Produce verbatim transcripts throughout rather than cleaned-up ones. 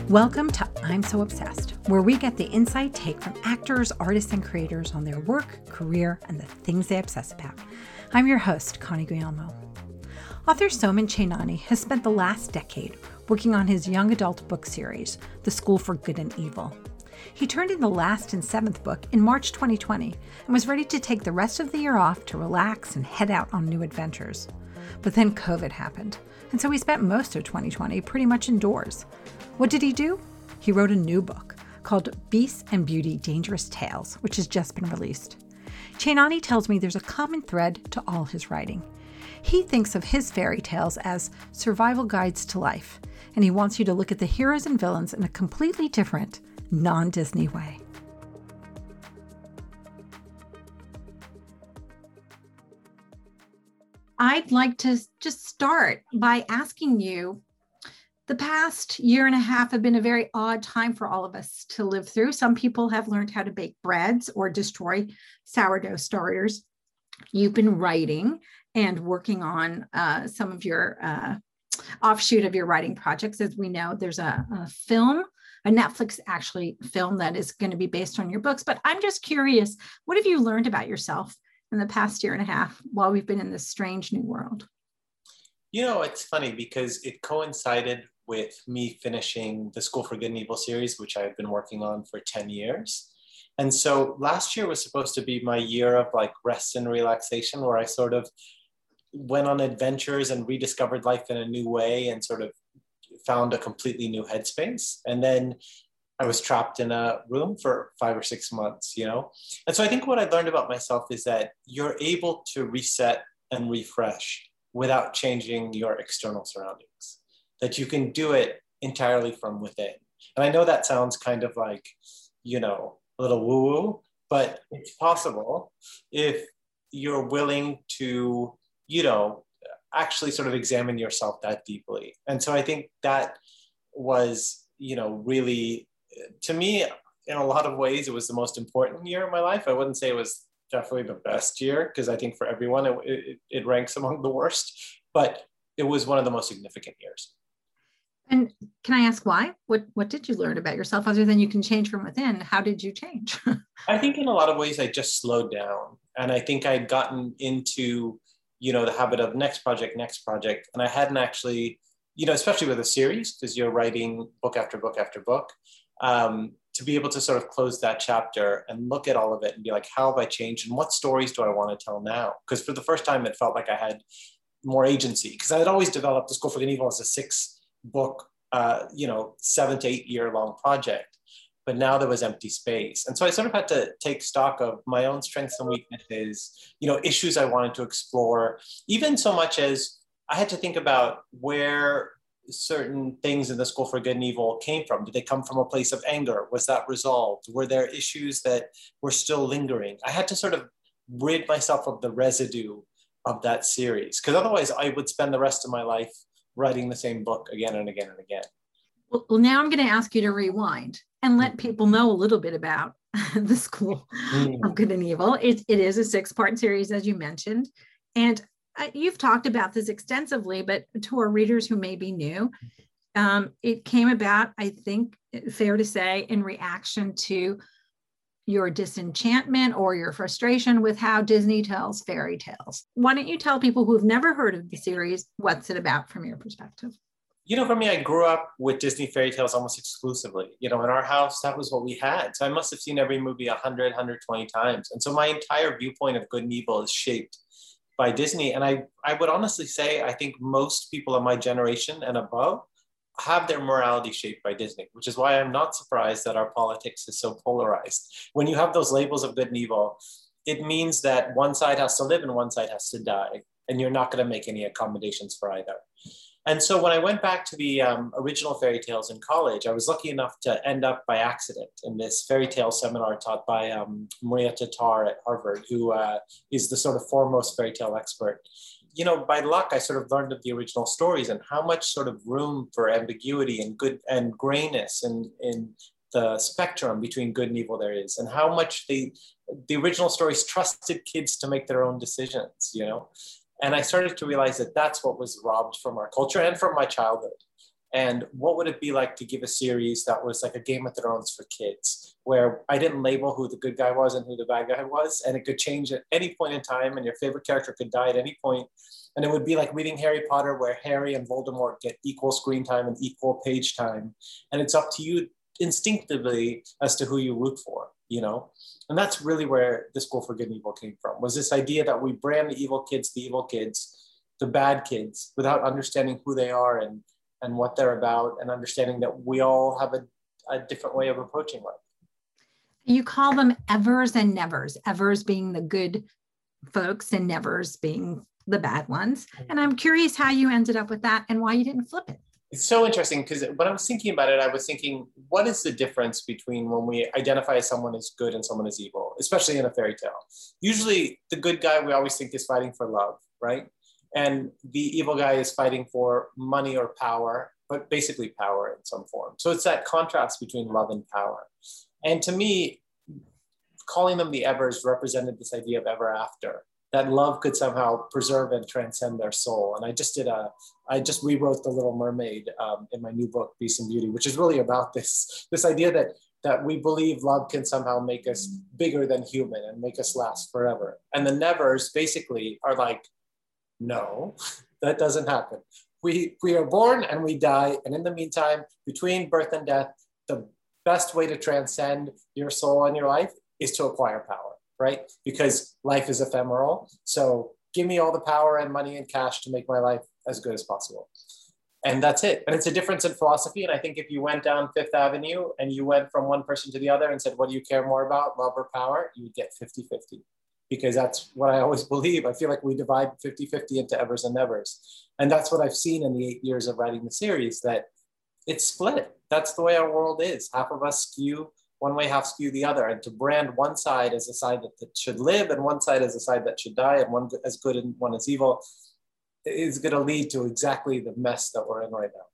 Welcome to I'm So Obsessed, where we get the inside take from actors, artists, and creators on their work, career, and the things they obsess about. I'm your host, Connie Guillermo. Author Soman Chainani has spent the last decade working on his young adult book series, The School for Good and Evil. He turned in the last and seventh book in March twenty twenty and was ready to take the rest of the year off to relax and head out on new adventures. But then COVID happened, and so he spent most of twenty twenty pretty much indoors. What did he do? He wrote a new book called Beast and Beauty Dangerous Tales, which has just been released. Chainani tells me there's a common thread to all his writing. He thinks of his fairy tales as survival guides to life, and he wants you to look at the heroes and villains in a completely different, non-Disney way. I'd like to just start by asking you, the past year and a half have been a very odd time for all of us to live through. Some people have learned how to bake breads or destroy sourdough starters. You've been writing and working on uh, some of your uh, offshoot of your writing projects. As we know, there's a, a film, a Netflix actually film that is going to be based on your books. But I'm just curious, what have you learned about yourself in the past year and a half while we've been in this strange new world? You know, it's funny because it coincided with me finishing the School for Good and Evil series, which I've been working on for ten years. And so last year was supposed to be my year of like rest and relaxation, where I sort of went on adventures and rediscovered life in a new way and sort of found a completely new headspace. And then I was trapped in a room for five or six months, you know? And so I think what I learned about myself is that you're able to reset and refresh without changing your external surroundings, that you can do it entirely from within. And I know that sounds kind of like, you know, a little woo-woo, but it's possible if you're willing to, you know, actually sort of examine yourself that deeply. And so I think that was, you know, really, to me, in a lot of ways, it was the most important year of my life. I wouldn't say it was definitely the best year, because I think for everyone, it, it, it ranks among the worst, but it was one of the most significant years. And can I ask why? What what did you learn about yourself other than you can change from within? How did you change? I think in a lot of ways, I just slowed down. And I think I'd gotten into, you know, the habit of next project, next project. And I hadn't actually, you know, especially with a series, because you're writing book after book after book, um, to be able to sort of close that chapter and look at all of it and be like, how have I changed? And what stories do I want to tell now? Because for the first time, it felt like I had more agency, because I had always developed The School for Good and Evil as a six book, uh, you know, seven to eight year long project. But now there was empty space. And so I sort of had to take stock of my own strengths and weaknesses, you know, issues I wanted to explore, even so much as I had to think about where certain things in The School for Good and Evil came from. Did they come from a place of anger? Was that resolved? Were there issues that were still lingering? I had to sort of rid myself of the residue of that series, because otherwise I would spend the rest of my life writing the same book again and again and again. Well, now I'm going to ask you to rewind and let people know a little bit about The School mm. of Good and Evil. It, it is a six-part series, as you mentioned, and uh, you've talked about this extensively, but to our readers who may be new, um, it came about, I think, fair to say, in reaction to your disenchantment or your frustration with how Disney tells fairy tales. Why don't you tell people who've never heard of the series, what's it about from your perspective? You know, for me, I grew up with Disney fairy tales almost exclusively. You know, in our house, that was what we had. So I must have seen every movie one hundred, one hundred twenty times. And so my entire viewpoint of good and evil is shaped by Disney. And I, I would honestly say, I think most people of my generation and above have their morality shaped by Disney, which is why I'm not surprised that our politics is so polarized. When you have those labels of good and evil, it means that one side has to live and one side has to die, and you're not going to make any accommodations for either. And so when I went back to the um, original fairy tales in college, I was lucky enough to end up by accident in this fairy tale seminar taught by um, Maria Tatar at Harvard, who uh, is the sort of foremost fairy tale expert. You know, by luck, I sort of learned of the original stories and how much sort of room for ambiguity and good and grayness in, in the spectrum between good and evil there is, and how much the, the original stories trusted kids to make their own decisions, you know? And I started to realize that that's what was robbed from our culture and from my childhood. And what would it be like to give a series that was like a Game of Thrones for kids, where I didn't label who the good guy was and who the bad guy was, and it could change at any point in time, and your favorite character could die at any point. And it would be like reading Harry Potter, where Harry and Voldemort get equal screen time and equal page time. And it's up to you instinctively as to who you root for, you know? And that's really where The School for Good and Evil came from, was this idea that we brand the evil kids, the evil kids, the bad kids, without understanding who they are and, and what they're about, and understanding that we all have a, a different way of approaching life. You call them evers and nevers, evers being the good folks and nevers being the bad ones. And I'm curious how you ended up with that and why you didn't flip it. It's so interesting, because when I was thinking about it, I was thinking, what is the difference between when we identify someone as good and someone as evil, especially in a fairy tale? Usually the good guy we always think is fighting for love, right? And the evil guy is fighting for money or power, but basically power in some form. So it's that contrast between love and power. And to me, calling them the Evers represented this idea of ever after, that love could somehow preserve and transcend their soul. And I just did a, I just rewrote The Little Mermaid um, in my new book, Beast and Beauty, which is really about this, this idea that, that we believe love can somehow make us bigger than human and make us last forever. And the Nevers basically are like, no, that doesn't happen. We, we are born and we die. And in the meantime, between birth and death, the best way to transcend your soul and your life is to acquire power, right? Because life is ephemeral. So give me all the power and money and cash to make my life as good as possible. And that's it. And it's a difference in philosophy. And I think if you went down Fifth Avenue and you went from one person to the other and said, what do you care more about, love or power? You would get fifty fifty. Because that's what I always believe. I feel like we divide fifty fifty into evers and nevers. And that's what I've seen in the eight years of writing the series, that it's split. That's the way our world is. Half of us skew one way, half skew the other. And to brand one side as a side that, that should live and one side as a side that should die, and one as good and one as evil, is going to lead to exactly the mess that we're in right now.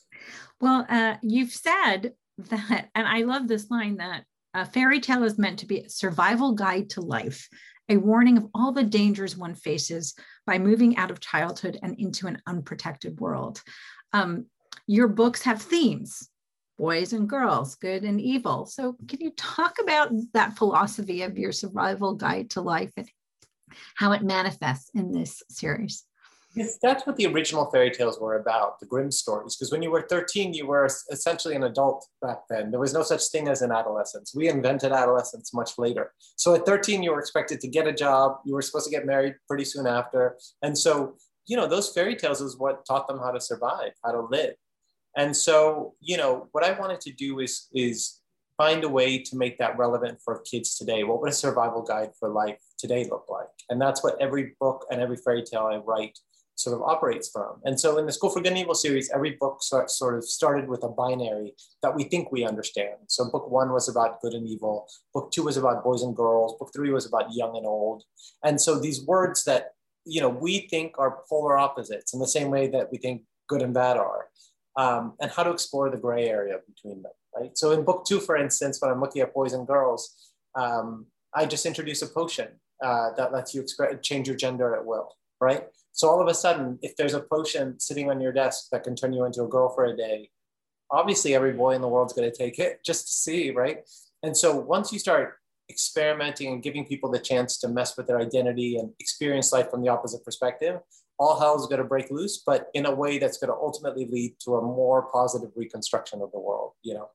Well, uh, you've said that, and I love this line, that a fairy tale is meant to be a survival guide to life, a warning of all the dangers one faces by moving out of childhood and into an unprotected world. Um, your books have themes, boys and girls, good and evil. So can you talk about that philosophy of your survival guide to life and how it manifests in this series? Yes, that's what the original fairy tales were about, the Grimm stories. Because when you were thirteen, you were essentially an adult back then. There was no such thing as an adolescence. We invented adolescence much later. So at thirteen, you were expected to get a job. You were supposed to get married pretty soon after. And so, you know, those fairy tales is what taught them how to survive, how to live. And so, you know, what I wanted to do is, is find a way to make that relevant for kids today. What would a survival guide for life today look like? And that's what every book and every fairy tale I write sort of operates from. And so in the School for Good and Evil series, every book sort of started with a binary that we think we understand. So book one was about good and evil. Book two was about boys and girls. Book three was about young and old. And so these words that, you know, we think are polar opposites in the same way that we think good and bad are, um, and how to explore the gray area between them, right? So in book two, for instance, when I'm looking at boys and girls, um, I just introduce a potion uh, that lets you express, change your gender at will, right? So all of a sudden, if there's a potion sitting on your desk that can turn you into a girl for a day, obviously every boy in the world's going to take it just to see, right? And so once you start experimenting and giving people the chance to mess with their identity and experience life from the opposite perspective, all hell is going to break loose, but in a way that's going to ultimately lead to a more positive reconstruction of the world, you know?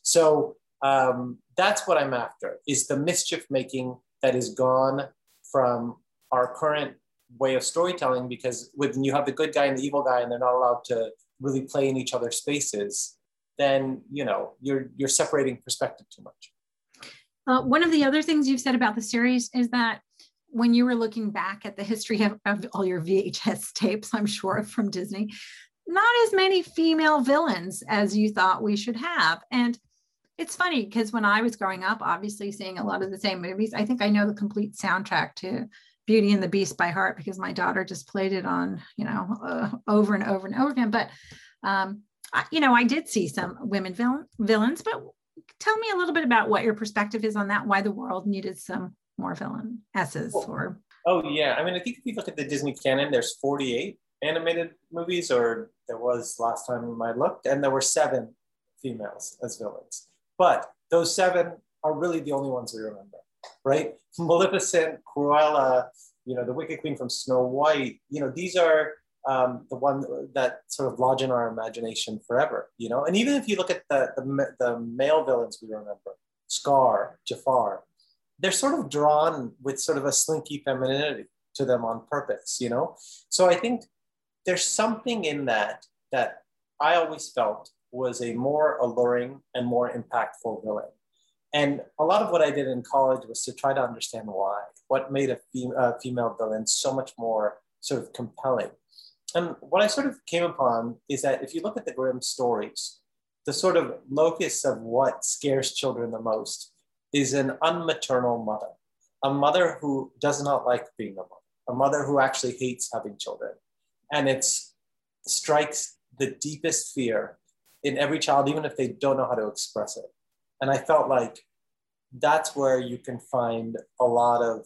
So um, that's what I'm after, is the mischief making that is gone from our current way of storytelling, because when you have the good guy and the evil guy and they're not allowed to really play in each other's spaces, then, you know, you're you're separating perspective too much. Uh, one of the other things you've said about the series is that when you were looking back at the history of, of all your V H S tapes, I'm sure, from Disney, not as many female villains as you thought we should have. And it's funny because when I was growing up, obviously seeing a lot of the same movies, I think I know the complete soundtrack to Beauty and the Beast by heart because my daughter just played it on, you know, uh, over and over and over again. But, um, I, you know, I did see some women villain, villains, but tell me a little bit about what your perspective is on that, why the world needed some more villain S's or. Oh, yeah. I mean, I think if you look at the Disney canon, there's forty-eight animated movies or there was last time I looked, and there were seven females as villains. But those seven are really the only ones we remember, right? Maleficent, Cruella, you know, the Wicked Queen from Snow White, you know, these are um, the one that sort of lodge in our imagination forever, you know? And even if you look at the, the, the male villains we remember, Scar, Jafar, they're sort of drawn with sort of a slinky femininity to them on purpose, you know? So I think there's something in that that I always felt was a more alluring and more impactful villain. And a lot of what I did in college was to try to understand why, what made a fem- uh, female villain so much more sort of compelling. And what I sort of came upon is that if you look at the Grimm stories, the sort of locus of what scares children the most is an unmaternal mother, a mother who does not like being a mother, a mother who actually hates having children. And it strikes the deepest fear in every child, even if they don't know how to express it. And I felt like that's where you can find a lot of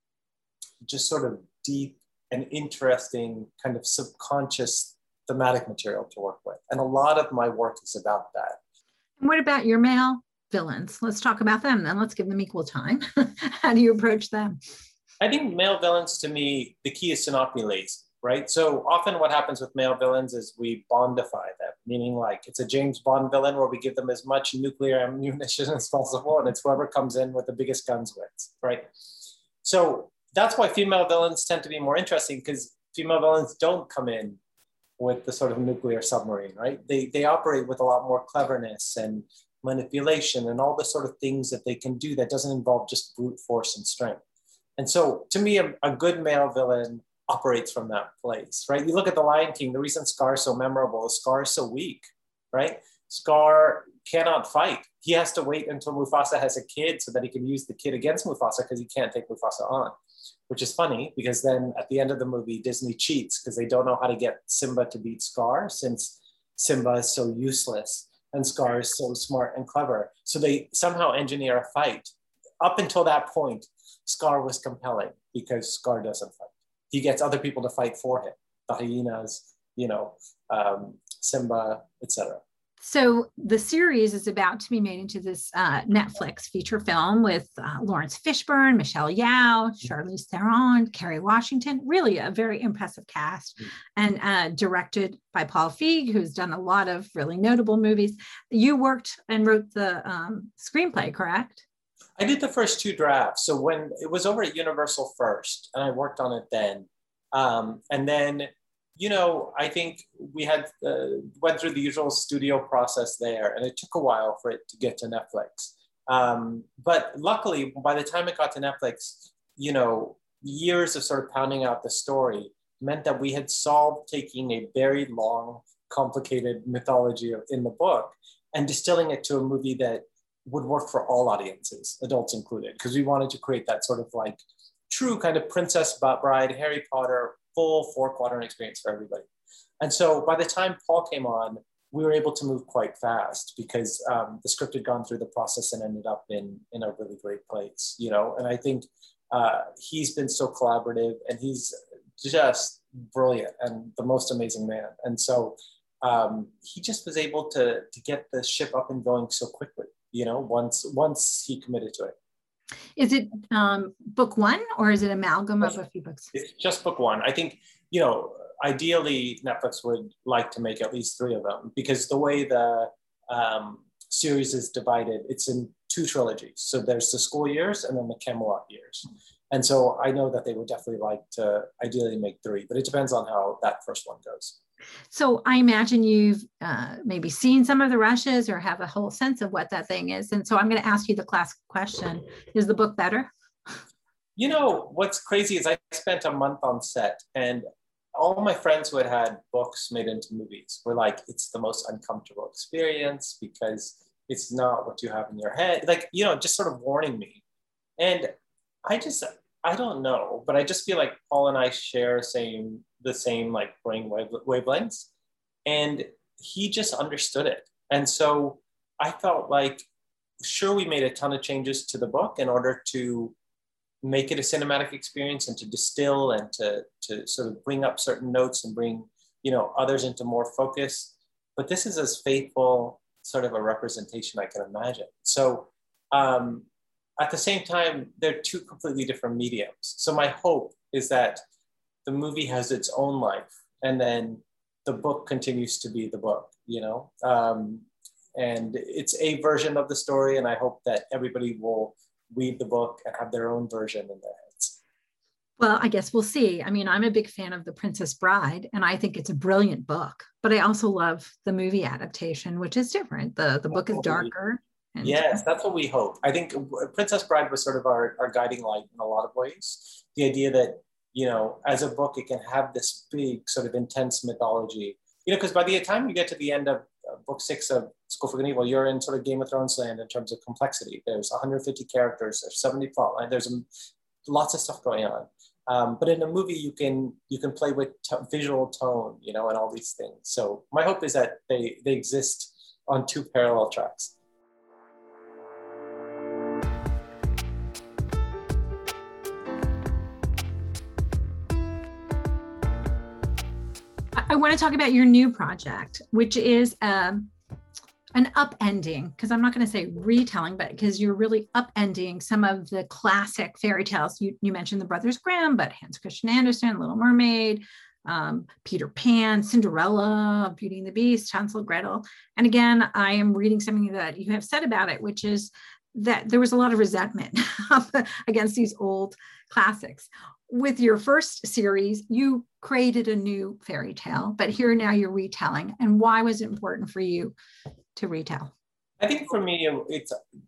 just sort of deep and interesting kind of subconscious thematic material to work with. And a lot of my work is about that. And what about your male villains? Let's talk about them then. Let's give them equal time. How do you approach them? I think male villains, to me, the key is to not be lazy, right? So often what happens with male villains is we Bondify them, meaning like it's a James Bond villain where we give them as much nuclear ammunition as possible, and it's whoever comes in with the biggest guns wins, right? So that's why female villains tend to be more interesting, because female villains don't come in with the sort of nuclear submarine, right? They, they operate with a lot more cleverness and manipulation and all the sort of things that they can do that doesn't involve just brute force and strength. And so to me, a, a good male villain operates from that place, right? You look at The Lion King, the reason Scar is so memorable is Scar is so weak, right? Scar cannot fight. He has to wait until Mufasa has a kid so that he can use the kid against Mufasa, because he can't take Mufasa on, which is funny because then at the end of the movie, Disney cheats because they don't know how to get Simba to beat Scar, since Simba is so useless and Scar is so smart and clever. So they somehow engineer a fight. Up until that point, Scar was compelling because Scar doesn't fight. He gets other people to fight for him, the hyenas, you know, um, Simba, et cetera. So the series is about to be made into this uh, Netflix feature film with uh, Lawrence Fishburne, Michelle Yeoh, Charlize Theron, Kerry Washington, really a very impressive cast, mm-hmm. and uh, directed by Paul Feig, who's done a lot of really notable movies. You worked and wrote the um, screenplay, correct? I did the first two drafts. So when it was over at Universal first, and I worked on it then. Um, and then, you know, I think we had uh, went through the usual studio process there, and it took a while for it to get to Netflix. Um, but luckily, by the time it got to Netflix, you know, years of sort of pounding out the story meant that we had solved taking a very long, complicated mythology in the book and distilling it to a movie that would work for all audiences, adults included, because we wanted to create that sort of like true kind of Princess Bride, Harry Potter, full four quadrant experience for everybody. And so by the time Paul came on, we were able to move quite fast because um, the script had gone through the process and ended up in, in a really great place, you know? And I think uh, he's been so collaborative, and he's just brilliant and the most amazing man. And so um, he just was able to, to get the ship up and going so quickly, you know, once, once he committed to it. Is it um, book one, or is it amalgam of a few books? It's just book one. I think, you know, ideally Netflix would like to make at least three of them, because the way the um, series is divided, it's in two trilogies. So there's the school years and then the Camelot years. And so I know that they would definitely like to ideally make three, but it depends on how that first one goes. So I imagine you've uh, maybe seen some of the rushes or have a whole sense of what that thing is. And so I'm going to ask you the classic question. Is the book better? You know, what's crazy is I spent a month on set, and all my friends who had had books made into movies were like, it's the most uncomfortable experience because it's not what you have in your head. Like, you know, just sort of warning me. And I just, I don't know, but I just feel like Paul and I share same the same like brain wave, wavelengths, and he just understood it. And so I felt like, sure, we made a ton of changes to the book in order to make it a cinematic experience and to distill and to, to sort of bring up certain notes and bring you know, others into more focus. But this is as faithful sort of a representation I can imagine. So um, at the same time, they're two completely different mediums. So my hope is that the movie has its own life, and then the book continues to be the book, you know? Um, and it's a version of the story, and I hope that everybody will read the book and have their own version in their heads. Well, I guess we'll see. I mean, I'm a big fan of The Princess Bride, and I think it's a brilliant book, but I also love the movie adaptation, which is different. The, the book is darker. And yes, that's what we hope. I think Princess Bride was sort of our, our guiding light in a lot of ways. The idea that, you know, as a book, it can have this big sort of intense mythology, you know, because by the time you get to the end of uh, book six of School for Good and Evil, you're in sort of Game of Thrones land in terms of complexity. There's one hundred fifty characters, there's seventy plot lines, there's lots of stuff going on. Um, but in a movie, you can you can play with t- visual tone, you know, and all these things. So my hope is that they they exist on two parallel tracks. I want to talk about your new project, which is um, an upending, because I'm not going to say retelling, but because you're really upending some of the classic fairy tales. You, you mentioned the Brothers Grimm, but Hans Christian Andersen, Little Mermaid, um, Peter Pan, Cinderella, Beauty and the Beast, Hansel and Gretel. And again, I am reading something that you have said about it, which is that there was a lot of resentment against these old classics. With your first series, you created a new fairy tale, but here now you're retelling. And why was it important for you to retell? I think for me, it's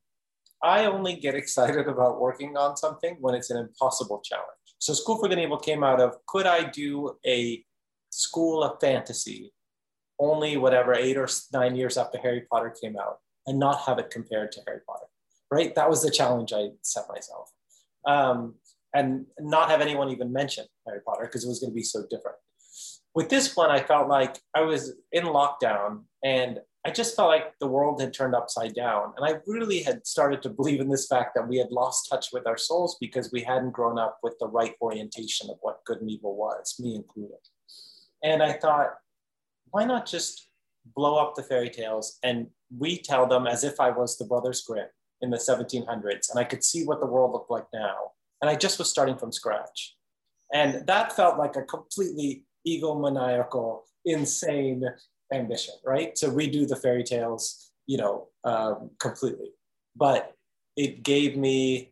I only get excited about working on something when it's an impossible challenge. So School for Good and Evil came out of, could I do a school of fantasy only whatever eight or nine years after Harry Potter came out and not have it compared to Harry Potter, right? That was the challenge I set myself. Um, and not have anyone even mention Harry Potter because it was going to be so different. With this one, I felt like I was in lockdown and I just felt like the world had turned upside down. And I really had started to believe in this fact that we had lost touch with our souls because we hadn't grown up with the right orientation of what good and evil was, me included. And I thought, why not just blow up the fairy tales and retell them as if I was the Brothers Grimm in the seventeen hundreds and I could see what the world looked like now. And I just was starting from scratch. And that felt like a completely egomaniacal, insane ambition, right? To redo the fairy tales, you know, um, completely. But it gave me,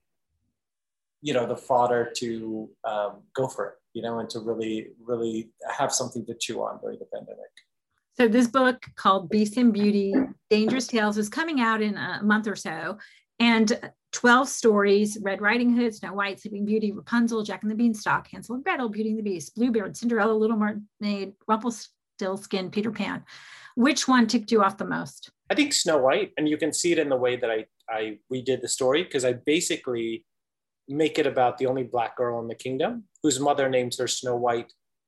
you know, the fodder to um, go for it, you know, and to really, really have something to chew on during the pandemic. So this book called Beast and Beauty, Dangerous Tales is coming out in a month or so. And twelve stories, Red Riding Hood, Snow White, Sleeping Beauty, Rapunzel, Jack and the Beanstalk, Hansel and Gretel, Beauty and the Beast, Bluebeard, Cinderella, Little Mermaid, Rumpelstiltskin, Peter Pan. Which one ticked you off the most? I think Snow White, and you can see it in the way that I, I redid the story, because I basically make it about the only Black girl in the kingdom, whose mother names her Snow White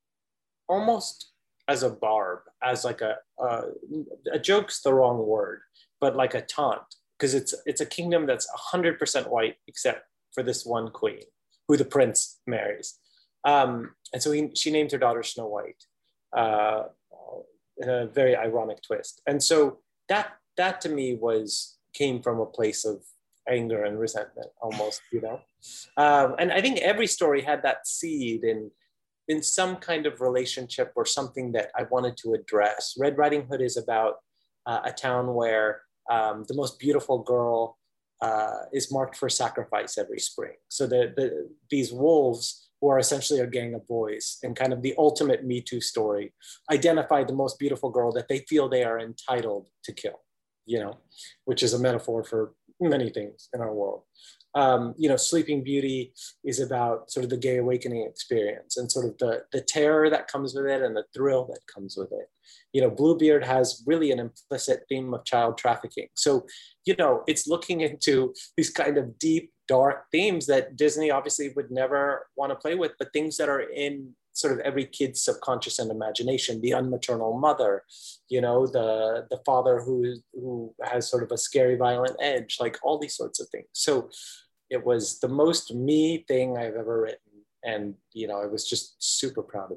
almost as a barb, as like a, a, a joke's the wrong word, but like a taunt. Because it's it's a kingdom that's one hundred percent white, except for this one queen, who the prince marries. Um, and so he, she named her daughter Snow White, uh, in a very ironic twist. And so that that to me was came from a place of anger and resentment, almost, you know. Um, and I think every story had that seed in in some kind of relationship or something that I wanted to address. Red Riding Hood is about uh, a town where Um, the most beautiful girl uh, is marked for sacrifice every spring. So the, the, these wolves, who are essentially a gang of boys and kind of the ultimate Me Too story, identify the most beautiful girl that they feel they are entitled to kill, you know, which is a metaphor for many things in our world. Um, you know, Sleeping Beauty is about sort of the gay awakening experience and sort of the, the terror that comes with it and the thrill that comes with it. You know, Bluebeard has really an implicit theme of child trafficking. So, you know, it's looking into these kind of deep, dark themes that Disney obviously would never want to play with, but things that are in sort of every kid's subconscious and imagination. The unmaternal mother, you know, the, the father who, who has sort of a scary, violent edge, like all these sorts of things. So it was the most me thing I've ever written. And, you know, I was just super proud of it.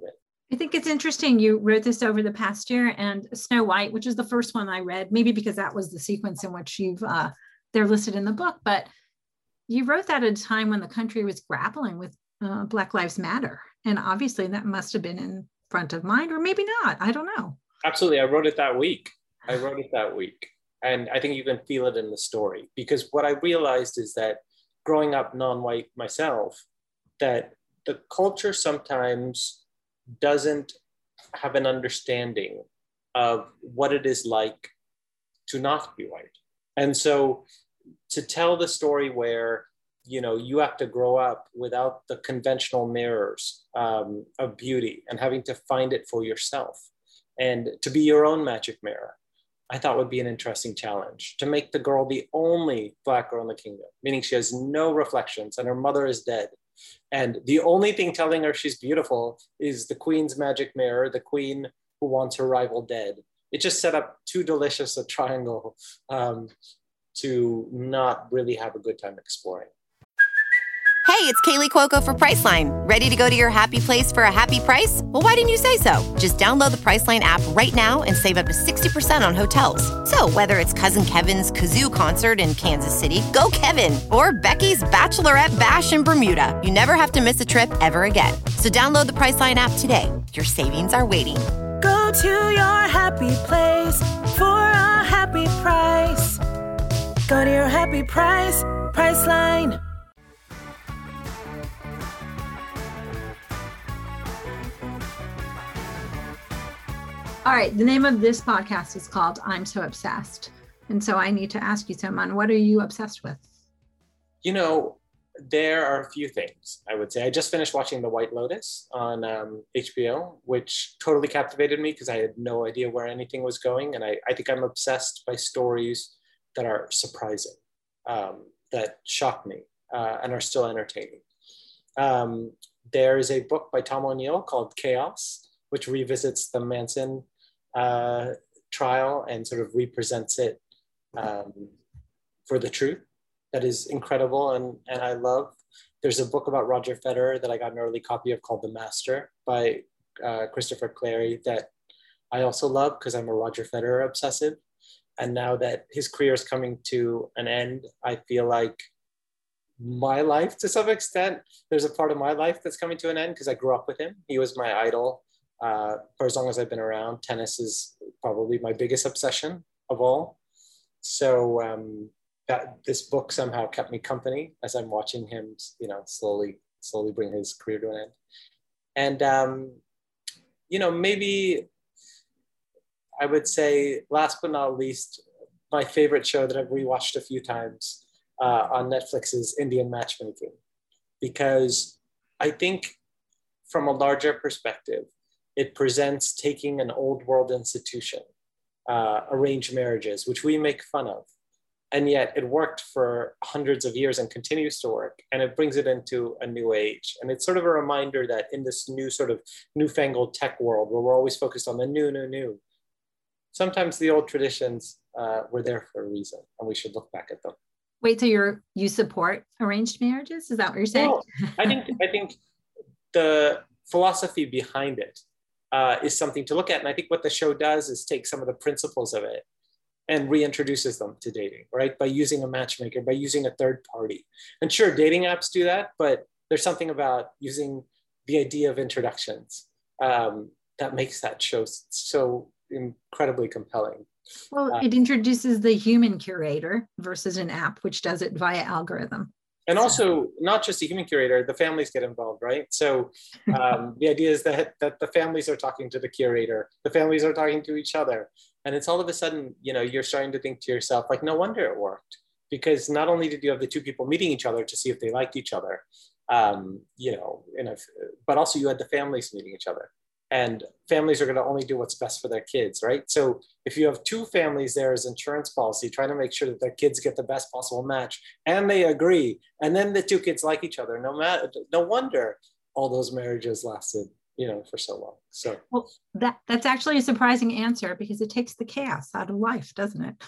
I think it's interesting. You wrote this over the past year, and Snow White, which is the first one I read, maybe because that was the sequence in which you've uh, they're listed in the book, but you wrote that at a time when the country was grappling with uh, Black Lives Matter, and obviously that must have been in front of mind, or maybe not. I don't know. Absolutely, I wrote it that week. I wrote it that week, and I think you can feel it in the story, because what I realized is that growing up non-white myself, that the culture sometimes doesn't have an understanding of what it is like to not be white. And so to tell the story where, you know, you have to grow up without the conventional mirrors um, of beauty and having to find it for yourself and to be your own magic mirror, I thought would be an interesting challenge. To make the girl the only Black girl in the kingdom, meaning she has no reflections and her mother is dead. And the only thing telling her she's beautiful is the queen's magic mirror, the queen who wants her rival dead. It just set up too delicious a triangle um, to not really have a good time exploring. Hey, it's Kaylee Cuoco for Priceline. Ready to go to your happy place for a happy price? Well, why didn't you say so? Just download the Priceline app right now and save up to sixty percent on hotels. So whether it's Cousin Kevin's Kazoo Concert in Kansas City, go Kevin, or Becky's Bachelorette Bash in Bermuda, you never have to miss a trip ever again. So download the Priceline app today. Your savings are waiting. Go to your happy place for a happy price. Go to your happy price, Priceline. All right. The name of this podcast is called I'm So Obsessed. And so I need to ask you, Salman, what are you obsessed with? You know, there are a few things, I would say. I just finished watching The White Lotus on um, H B O, which totally captivated me because I had no idea where anything was going. And I, I think I'm obsessed by stories that are surprising, um, that shock me uh, and are still entertaining. Um, there is a book by Tom O'Neill called Chaos, which revisits the Manson uh, trial and sort of represents it um, for the truth. That is incredible and, and I love. There's a book about Roger Federer that I got an early copy of called The Master by uh, Christopher Clarey that I also love because I'm a Roger Federer obsessive. And now that his career is coming to an end, I feel like my life to some extent, there's a part of my life that's coming to an end because I grew up with him. He was my idol uh, for as long as I've been around. Tennis is probably my biggest obsession of all. So um, that this book somehow kept me company as I'm watching him, you know, slowly, slowly bring his career to an end. And, um, you know, maybe I would say, last but not least, my favorite show that I've rewatched a few times uh, on Netflix is Indian Matchmaking, because I think from a larger perspective, it presents taking an old world institution, uh, arranged marriages, which we make fun of, and yet it worked for hundreds of years and continues to work, and it brings it into a new age. And it's sort of a reminder that in this new sort of newfangled tech world where we're always focused on the new, new, new, sometimes the old traditions uh, were there for a reason, and we should look back at them. Wait, so you're you support arranged marriages? Is that what you're saying? Well, I think I think the philosophy behind it uh, is something to look at, and I think what the show does is take some of the principles of it and reintroduces them to dating, right? By using a matchmaker, by using a third party. And sure, dating apps do that, but there's something about using the idea of introductions um, that makes that show so incredibly compelling. Well, uh, it introduces the human curator versus an app, which does it via algorithm. And also, not just a human curator, the families get involved, right? So um, the idea is that, that the families are talking to the curator, the families are talking to each other. And it's all of a sudden, you know, you're starting to think to yourself, like, no wonder it worked. Because not only did you have the two people meeting each other to see if they liked each other, um, you know, in a, but also you had the families meeting each other. And families are going to only do what's best for their kids, right? So if you have two families there as insurance policy, trying to make sure that their kids get the best possible match, and they agree, and then the two kids like each other, no matter, no wonder all those marriages lasted, you know, for so long. So well, that that's actually a surprising answer because it takes the chaos out of life, doesn't it?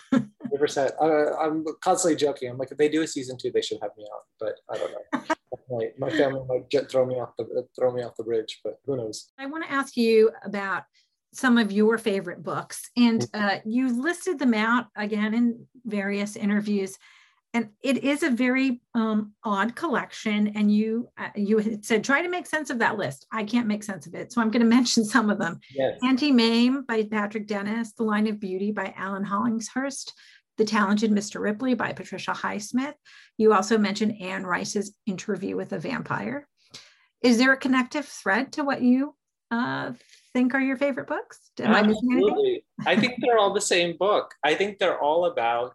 River Set. Uh, I'm constantly joking. I'm like, if they do a season two, they should have me on. But I don't know. my, my family might get, throw me off the throw me off the bridge. But who knows? I want to ask you about some of your favorite books, and uh, you listed them out again in various interviews. And it is a very um, odd collection. And you uh, you had said, try to make sense of that list. I can't make sense of it. So I'm going to mention some of them. Yes. Auntie Mame by Patrick Dennis, The Line of Beauty by Alan Hollinghurst, The Talented Mister Ripley by Patricia Highsmith. You also mentioned Anne Rice's Interview with a Vampire. Is there a connective thread to what you uh, think are your favorite books? Am I missing anything? Absolutely. I think they're all the same book. I think they're all about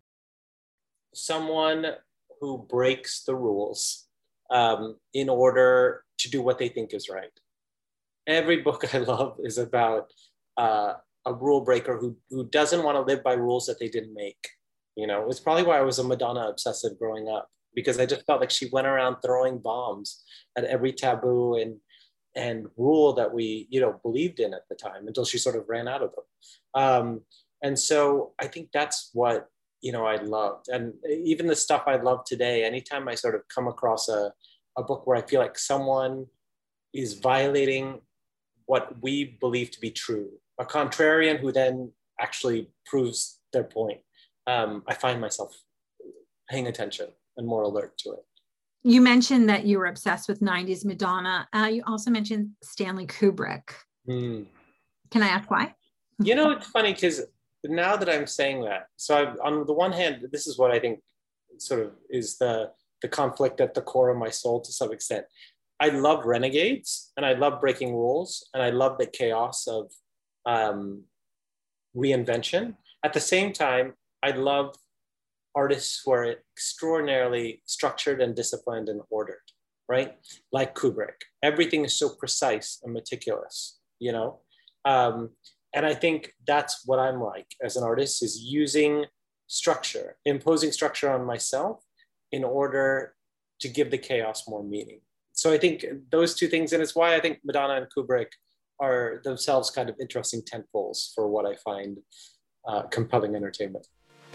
someone who breaks the rules um, in order to do what they think is right. Every book I love is about uh, a rule breaker who, who doesn't want to live by rules that they didn't make. You know, it's probably why I was a Madonna obsessive growing up, because I just felt like she went around throwing bombs at every taboo and and rule that we, you know, believed in at the time until she sort of ran out of them. Um, and so I think that's what, you know, I loved. And even the stuff I love today, anytime I sort of come across a, a book where I feel like someone is violating what we believe to be true, a contrarian who then actually proves their point, um, I find myself paying attention and more alert to it. You mentioned that you were obsessed with nineties Madonna. Uh, you also mentioned Stanley Kubrick. Mm. Can I ask why? You know, it's funny because now that I'm saying that, so I've, on the one hand, this is what I think sort of is the, the conflict at the core of my soul to some extent. I love renegades and I love breaking rules and I love the chaos of um, reinvention. At the same time, I love artists who are extraordinarily structured and disciplined and ordered, right? Like Kubrick. Everything is so precise and meticulous, you know? Um, and I think that's what I'm like as an artist, is using structure, imposing structure on myself in order to give the chaos more meaning. So I think those two things, and it's why I think Madonna and Kubrick are themselves kind of interesting tentpoles for what I find uh, compelling entertainment.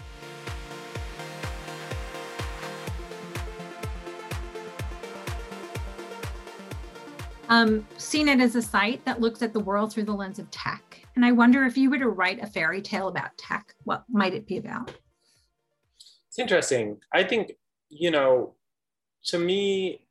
Um, C net is a site that looks at the world through the lens of tech. And I wonder, if you were to write a fairy tale about tech, what might it be about? It's interesting. I think, you know, to me,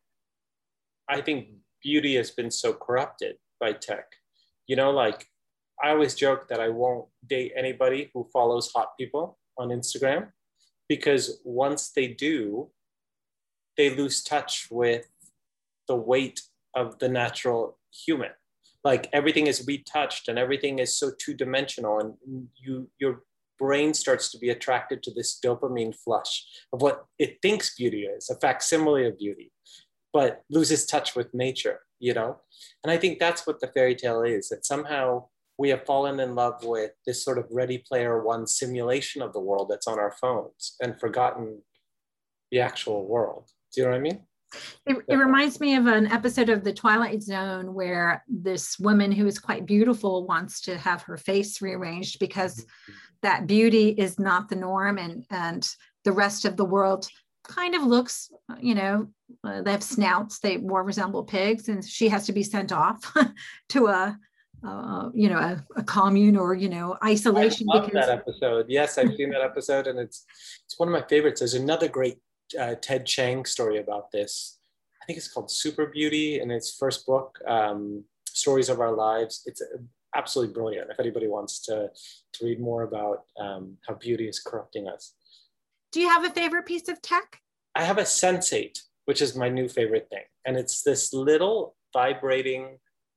I think beauty has been so corrupted by tech. You know, like I always joke that I won't date anybody who follows hot people on Instagram, because once they do, they lose touch with the weight of the natural human. Like everything is retouched and everything is so two-dimensional, and you your brain starts to be attracted to this dopamine flush of what it thinks beauty is, a facsimile of beauty, but loses touch with nature, you know? And I think that's what the fairy tale is, that somehow we have fallen in love with this sort of Ready Player One simulation of the world that's on our phones and forgotten the actual world. Do you know what I mean? It, it reminds me of an episode of The Twilight Zone where this woman who is quite beautiful wants to have her face rearranged because that beauty is not the norm, and, and the rest of the world kind of looks, you know, uh, they have snouts, they more resemble pigs, and she has to be sent off to a, uh, you know, a, a commune or, you know, isolation. I love because... that episode. Yes, I've seen that episode, and it's it's one of my favorites. There's another great Uh, Ted Chiang story about this. I think it's called Super Beauty, in its first book, um, Stories of Our Lives. It's absolutely brilliant if anybody wants to, to read more about um, how beauty is corrupting us. Do you have a favorite piece of tech? I have a Sensate, which is my new favorite thing. And it's this little vibrating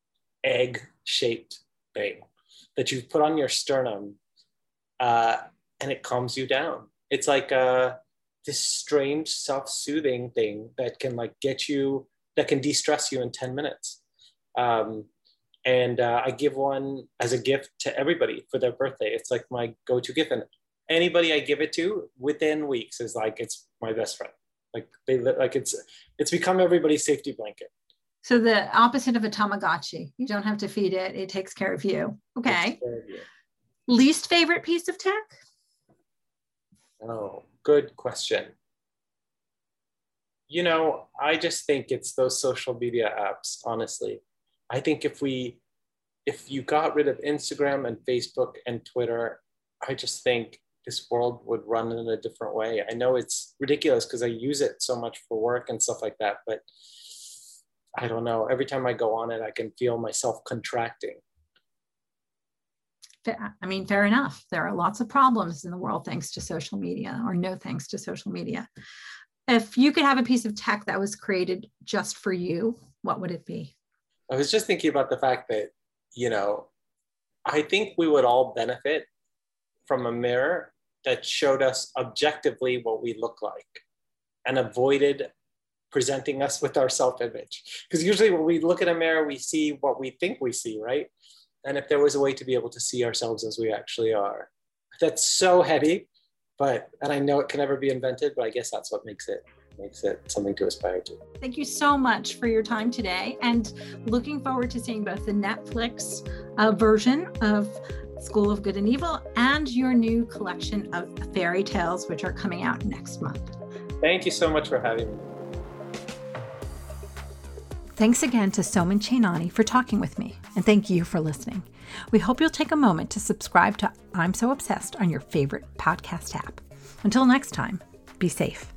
egg-shaped thing that you put on your sternum, uh, and it calms you down. It's like a this strange self-soothing thing that can like get you, that can de-stress you in ten minutes. Um, and uh, I give one as a gift to everybody for their birthday. It's like my go-to gift. And anybody I give it to within weeks is like, it's my best friend. Like they like it's, it's become everybody's safety blanket. So the opposite of a Tamagotchi. You don't have to feed it. It takes care of you. Okay. Of you. Least favorite piece of tech? Oh, good question. You know, I just think it's those social media apps, honestly. I think if we, if you got rid of Instagram and Facebook and Twitter, I just think this world would run in a different way. I know it's ridiculous because I use it so much for work and stuff like that, but I don't know. Every time I go on it, I can feel myself contracting. I mean, fair enough. There are lots of problems in the world thanks to social media, or no thanks to social media. If you could have a piece of tech that was created just for you, what would it be? I was just thinking about the fact that, you know, I think we would all benefit from a mirror that showed us objectively what we look like and avoided presenting us with our self-image. Because usually when we look at a mirror, we see what we think we see, right? And if there was a way to be able to see ourselves as we actually are, that's so heady, but, and I know it can never be invented, but I guess that's what makes it, makes it something to aspire to. Thank you so much for your time today, and looking forward to seeing both the Netflix uh, version of School of Good and Evil and your new collection of fairy tales, which are coming out next month. Thank you so much for having me. Thanks again to Soman Chainani for talking with me, and thank you for listening. We hope you'll take a moment to subscribe to I'm So Obsessed on your favorite podcast app. Until next time, be safe.